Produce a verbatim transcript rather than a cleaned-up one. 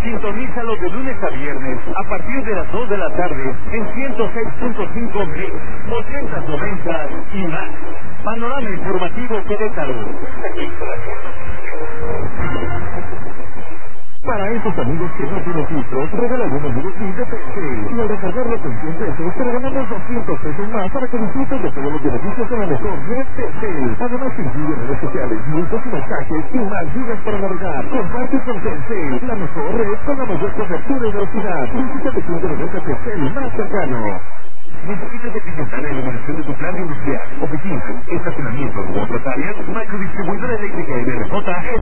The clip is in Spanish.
Sintonízalo de lunes a viernes a partir de las dos de la tarde en ciento seis punto cinco mil, ochocientos noventa y más. Panorama Informativo Querétaro. Para esos amigos que no tienen filtros, regala algunos de los mil de Telcel. Y al recargarlo con cien pesos, te regalamos doscientos pesos más para que disfrutes de todos los beneficios de la mejor red Telcel. Además, te incluye redes sociales, multas y mensajes y más gigas para navegar. Comparte con Telcel, la mejor red con la mayor cobertura y velocidad. Visita tu punto de venta Telcel más cercano. ¿Necesitas optimizar la iluminación de tu plan industrial, oficina, estacionamiento u otras áreas? Macrodistribuidora eléctrica N R J